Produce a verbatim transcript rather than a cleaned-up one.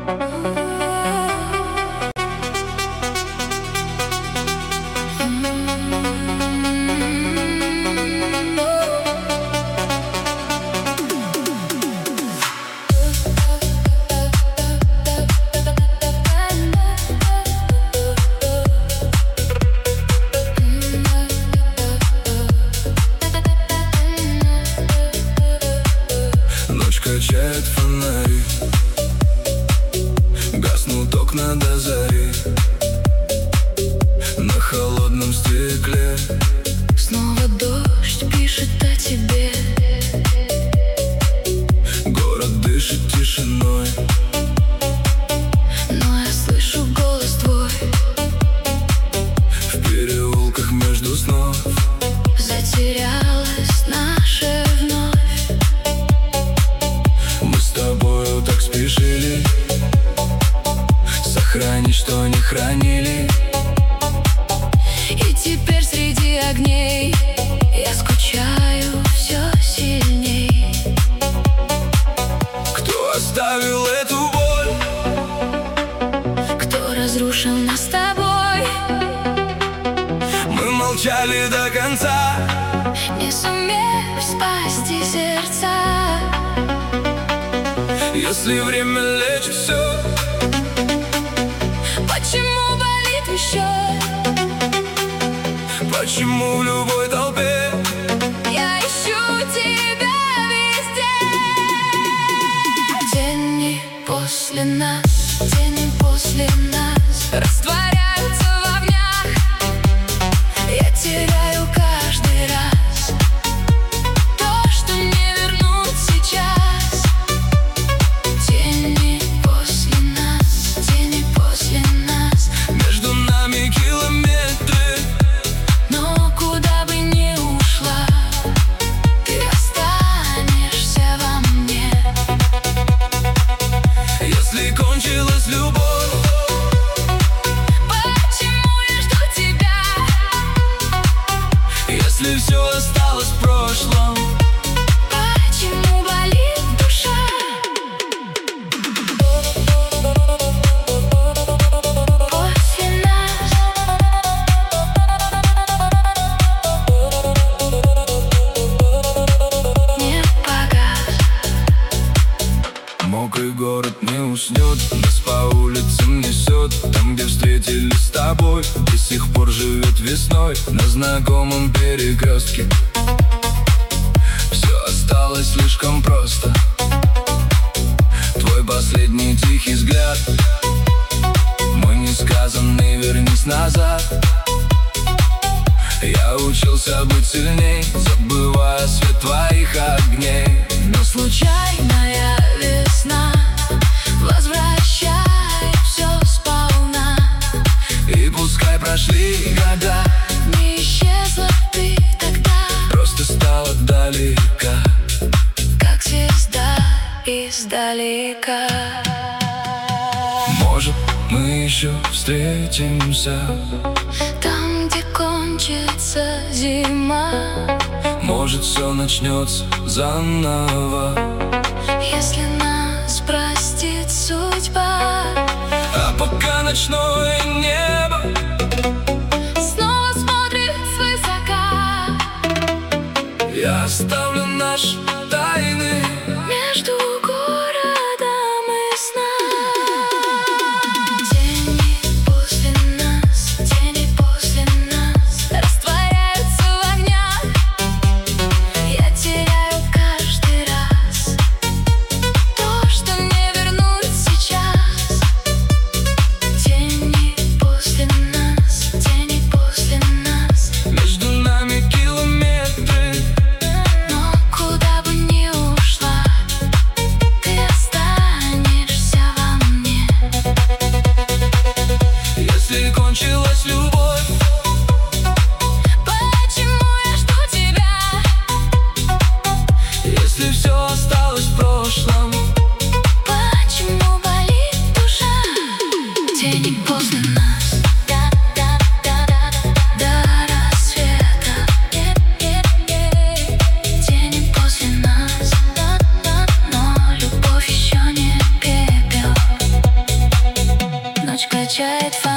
Качает фонари, гаснут окна до зари. На холодном стекле снова дождь пишет о тебе. Город дышит тишиной, но я слышу голос твой. в переулках между снов затерялась наша вновь. Мы с тобою так спешили сохранить, что не хранили. И теперь среди огней я скучаю все сильней. Кто оставил эту боль? Кто разрушил нас с тобой? Мы молчали до конца, не сумев спасти сердца. Если время лечит все, почему болит еще? почему в любой толпе Я ищу тебя везде. Тени после нас, тени после нас растворяются в огнях. Я теряю каждый раз то, что не вернуть сейчас. Тени после нас, тени после нас. между нами километры, Но куда бы ни ушла, ты останешься во мне. если кончилась любовь, Почему я жду тебя? если все осталось в прошлом, Почему болит душа? После нас не погас. мокрый город не уснет, нас по улицам несет. Там, где встретились с тобой, до сих пор живет весной на знакомом перекрестке. Все осталось слишком просто. Твой последний тихий взгляд, мой несказанный «вернись назад». Я учился быть сильней, забывая свет твоих огней. Но случайная весна возвращает все сполна. И пускай прошли года, Не исчезла ты тогда, просто стала далека. как звезда издалека. Может, мы еще встретимся, Там, где кончится зима, может, все начнется заново. если нас простит судьба. А пока ночное небо Снова смотрит свысока, я оставлю наши тайны между городом и сном. Тени после нас, тени после нас растворяются в огнях. Я теряю каждый раз то, что не вернуть сейчас. Тени после нас, тени после нас. между нами километры, Но куда бы качает фонарь.